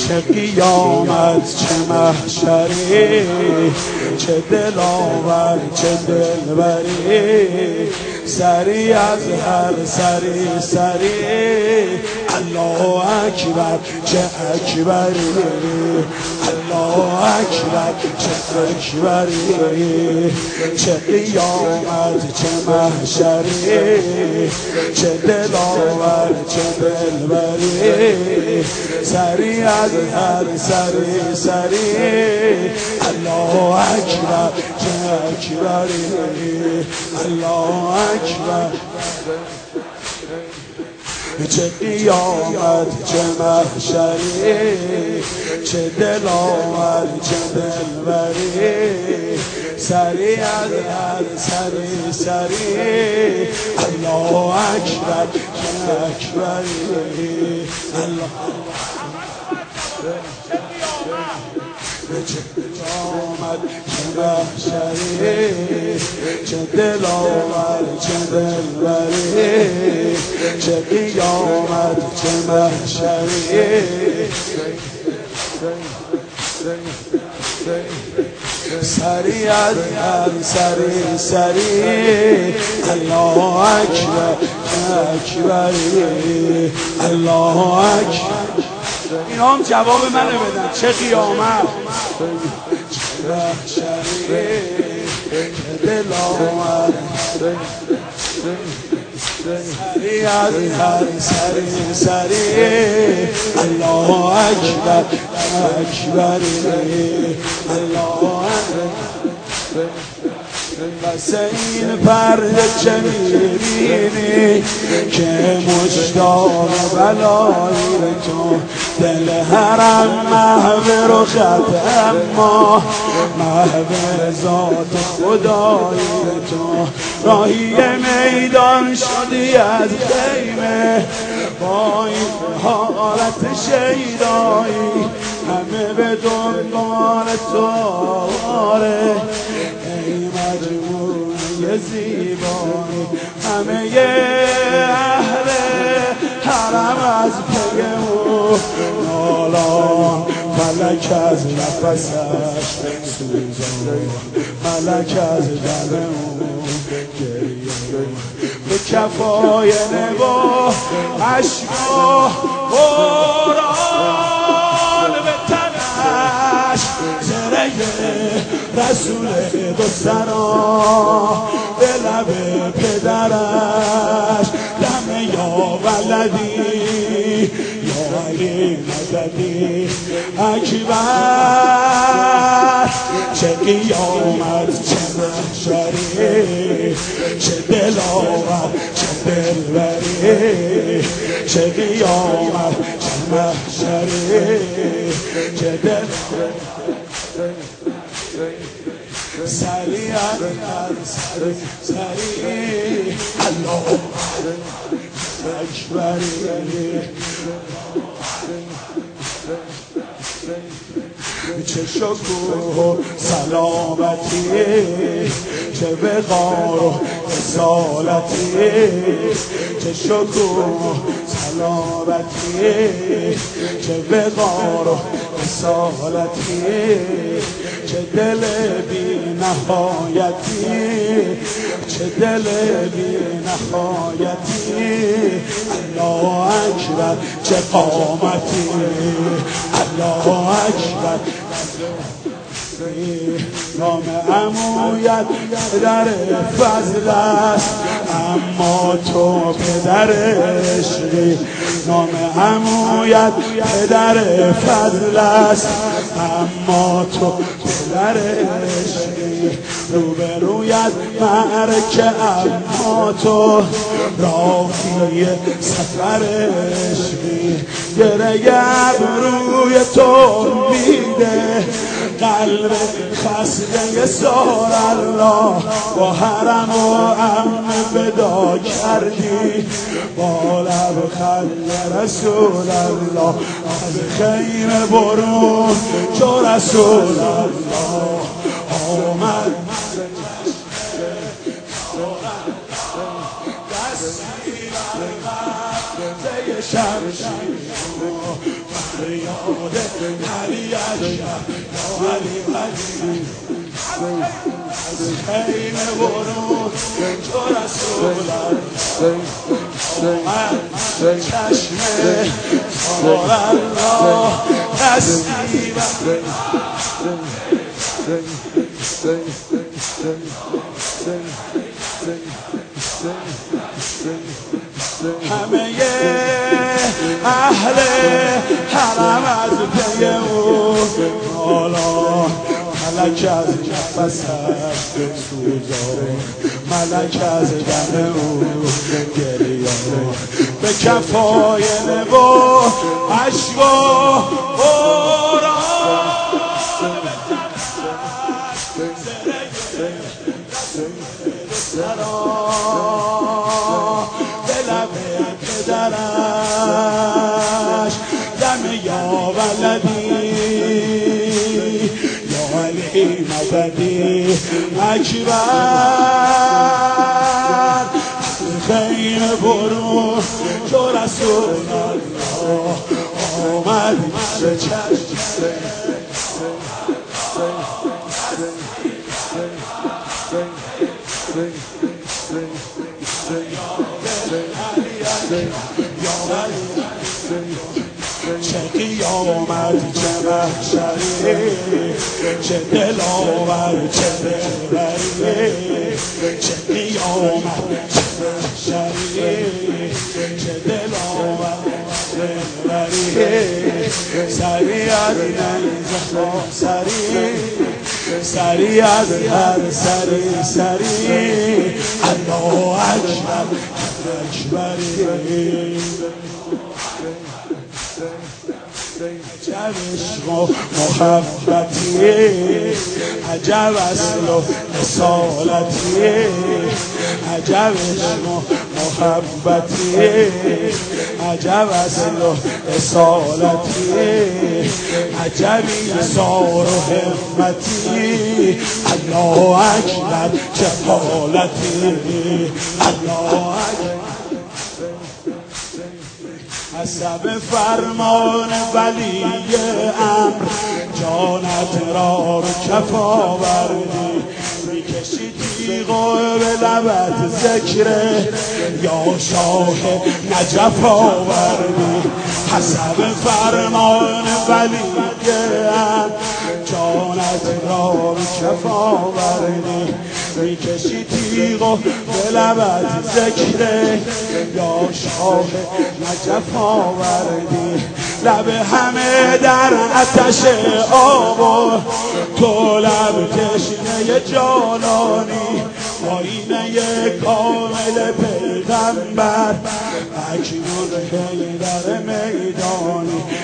چه قیامت چه محشری، چه دلاور چه دلبری، سری از هر سری سری. الله اکبر چه اکبری، الله اکبر چه اکبری، چه قیامت چه محشری، چه دلاور چه دلبری، سری از هر سری سری. الله اکبر چه اکبری، الله اکبر چه قیامت چه محشری، چه دلاور چه دلبری، سری از هر سری سری. الله اکبر چه اکبری، الله چه قیامت چه محشری، چه دلاور چه دلبری، چه قیامت چه محشری، سری از هر سری سری. الله اکبر چه اکبری، الله اکبر. این هم جواب منو بدن. چه قیامت چه محشری، چه دلاور، سری از هر سری سری. الله اکبر اکبری، الله اکبر. واسه این پرده چه میبینی که مشتاق بلای تو، دل هرم محو رخت اما محو ذات خدای تو. راهی میدان شدی از خیمه با این حالت شیدایی، همه به دنبال تو آره. ای مجموعه زیبایی، همه اهل حرم از پی او نالان. ملک از نفسش سوزان، ملک از دم او گریه، به کفای نوا اشک و باران به تنش، زره رسول دو سرا به لب پدرش. دم یا ولدی یا علی مددی اکبر، چه قیامت چه محشری، چه دلاور چه دلبری، چه قیامت چه محشری، چه دلاور سری از هر سری سری. الله اکبری، چه شکوه و سلامتی، چه وقار و اصالتی، چه شکوه و سلامتی، چه وقار و اصالتی، چه دل بی نهایتی، چه دل بی نهایتی. الله اکبر چه قامتی، الله اکبر. نام عمویت پدر فضل است اما تو پدر عشقی. نام عمویت پدر فضل است اما تو پدر عشقی. روبرویت معرکه اما تو راهی سفر عشقی. گره ابروی تو میده قلب خسته سار الله، با حرم و امن فدا کردی با لبخند رسول الله. از خیمه برون چو رسول الله آمد. دستی بر شمشیر فریاد علی اکبر علی علی خیم برون تو رسول چشم آر الله نصیب همه اهل حرم از پی او حالا ملک از نفسش سوزان ملک از دم او گریان به کفای نبا عشق و باران به لب پدرش دم یا ولدی یا علی مددی اکبر خیم برون تو رسول الله آمد به چشم چه قیامت چه محشری چه دلاور چه دلبری چه قیامت چه محشری چه دلاور چه دلبری سری از نیزه سری از هر سری الله اکبر اکبری عجب عشق و محبتی عجب اصل و اصالتی عجب عشق و محبتی عجب اصل و اصالتی عجب ایثار و همتی الله اکبر چه حالتی الله اکبر حسب فرمان ولی امر جانت را به کف آوردی میکشی تیغ و به لبت ذکره یا شاه نجف آوردی حسب فرمان ولی امر جانت را به کف آوردی میکشی تیغ و به لبت ذکره یا شاه نجف آوردی لب همه در آتش آب و تو لب تشنه جانانی آینه کامل پیغمبر اکنون حیدر میدانی